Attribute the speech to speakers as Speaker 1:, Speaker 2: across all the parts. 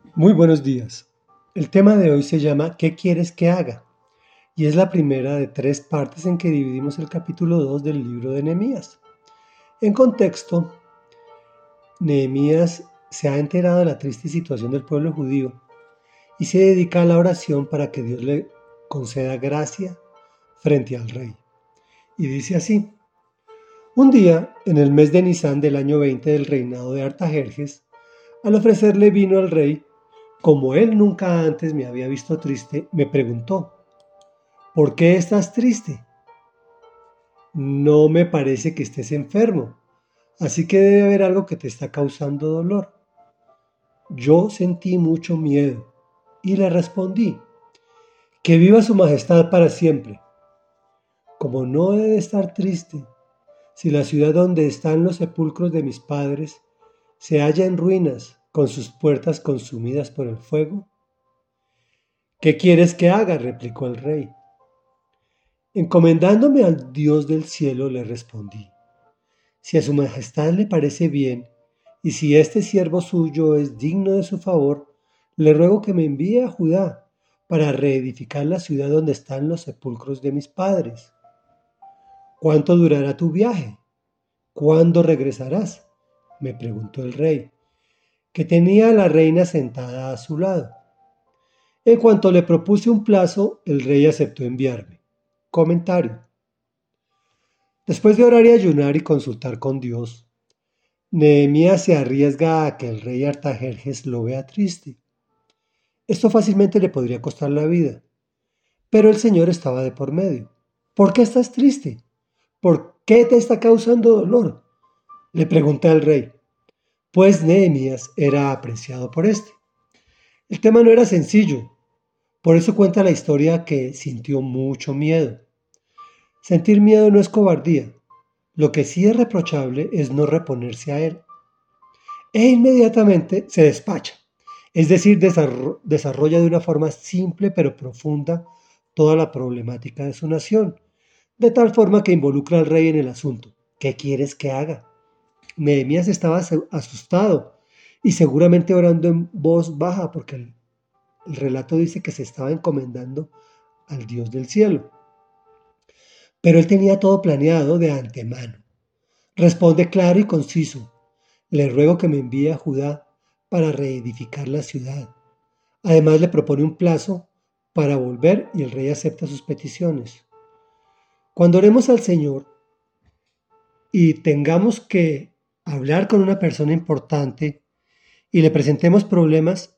Speaker 1: Muy buenos días. El tema de hoy se llama ¿Qué quieres que haga? Y es la primera de tres partes en que dividimos el capítulo 2 del libro de Nehemías. En contexto, Nehemías se ha enterado de la triste situación del pueblo judío y se dedica a la oración para que Dios le conceda gracia frente al rey. Y dice así: un día, en el mes de Nisán del año 20 del reinado de Artajerjes, al ofrecerle vino al rey, como él nunca antes me había visto triste, me preguntó: ¿por qué estás triste? No me parece que estés enfermo, así que debe haber algo que te está causando dolor. Yo sentí mucho miedo y le respondí: que viva su majestad para siempre. Como no he de estar triste, si la ciudad donde están los sepulcros de mis padres se halla en ruinas, con sus puertas consumidas por el fuego. ¿Qué quieres que haga?, replicó el rey. Encomendándome al Dios del cielo, le respondí: si a su majestad le parece bien, y si este siervo suyo es digno de su favor, le ruego que me envíe a Judá para reedificar la ciudad donde están los sepulcros de mis padres. ¿Cuánto durará tu viaje? ¿Cuándo regresarás?, me preguntó el rey, que tenía a la reina sentada a su lado. En cuanto le propuse un plazo, el rey aceptó enviarme. Comentario. Después de orar y ayunar y consultar con Dios, Nehemías se arriesga a que el rey Artajerjes lo vea triste. Esto fácilmente le podría costar la vida, pero el Señor estaba de por medio. ¿Por qué estás triste? ¿Por qué te está causando dolor?, le pregunté al rey, pues Nehemías era apreciado por este. El tema no era sencillo, por eso cuenta la historia que sintió mucho miedo. Sentir miedo no es cobardía, lo que sí es reprochable es no reponerse a él. E inmediatamente se despacha, es decir, desarrolla de una forma simple pero profunda toda la problemática de su nación, de tal forma que involucra al rey en el asunto. ¿Qué quieres que haga? Nehemías estaba asustado y seguramente orando en voz baja porque el relato dice que se estaba encomendando al Dios del cielo. Pero él tenía todo planeado de antemano. Responde claro y conciso: le ruego que me envíe a Judá para reedificar la ciudad. Además le propone un plazo para volver y el rey acepta sus peticiones. Cuando oremos al Señor y tengamos que hablar con una persona importante y le presentemos problemas,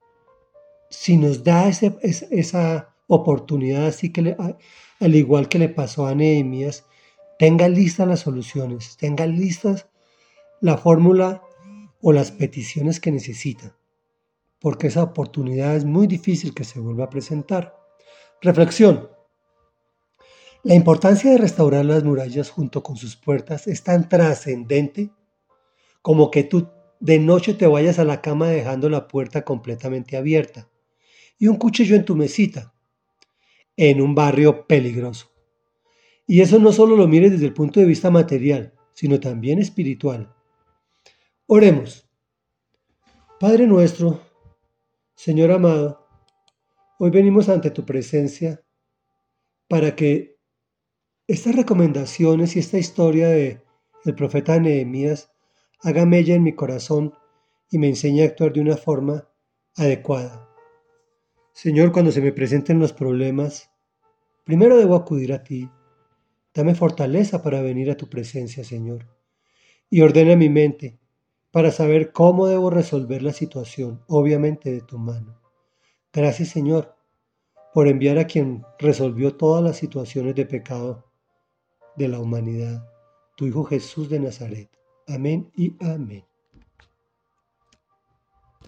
Speaker 1: si nos da esa oportunidad, así que al igual que le pasó a Nehemías, tenga listas las soluciones, tenga listas la fórmula o las peticiones que necesita, porque esa oportunidad es muy difícil que se vuelva a presentar. Reflexión. La importancia de restaurar las murallas junto con sus puertas es tan trascendente como que tú de noche te vayas a la cama dejando la puerta completamente abierta y un cuchillo en tu mesita, en un barrio peligroso. Y eso no solo lo mires desde el punto de vista material, sino también espiritual. Oremos. Padre nuestro, Señor amado, hoy venimos ante tu presencia para que estas recomendaciones y esta historia del profeta Nehemías haga mella en mi corazón y me enseñe a actuar de una forma adecuada. Señor, cuando se me presenten los problemas, primero debo acudir a ti. Dame fortaleza para venir a tu presencia, Señor, y ordena mi mente para saber cómo debo resolver la situación, obviamente de tu mano. Gracias, Señor, por enviar a quien resolvió todas las situaciones de pecado de la humanidad, tu Hijo Jesús de Nazaret. Amén y amén.